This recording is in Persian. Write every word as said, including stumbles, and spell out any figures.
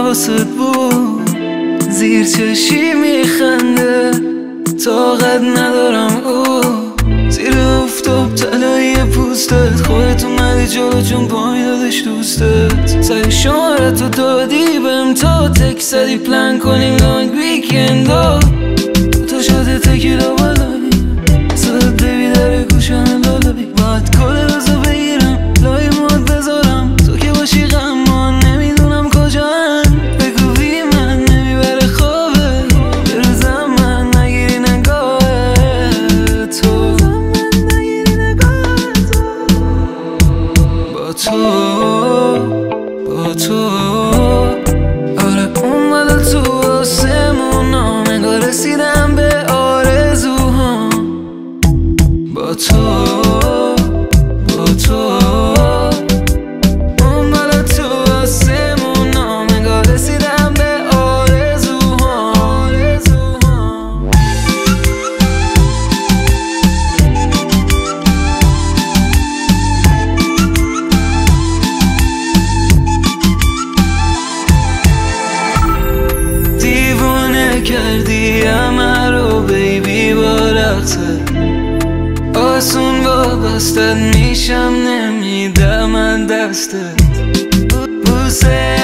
حواست بود زیر چشی میخنده طاقت ندارم او زیر افتاب تلایی پوستت خودت اومدی جلو چون پایین دادش دوستت سری شمارتو دادی بهم تا تک زدی پلن کنیم لانگ ویکندا تو شده تکیلا بالایی صدت بیبی در گوشم لالایی باید کل روزو بگیرم لای مود بذارم تو که باشی غمان نمیدونم کجا هم بگو بی من نمیبره خوابه بروزم من نگیری نگاه تو با تو با تو آره اومده تو آسمونام انگار رسیدم به آرزوهام با تو با تو اومده تو آسمونام انگار رسیدم به آرزوهام آرزوهام دیوونه کردی همه رو بیبی با رقصت آسون وابستت میشم نمیدم من دستت بوسه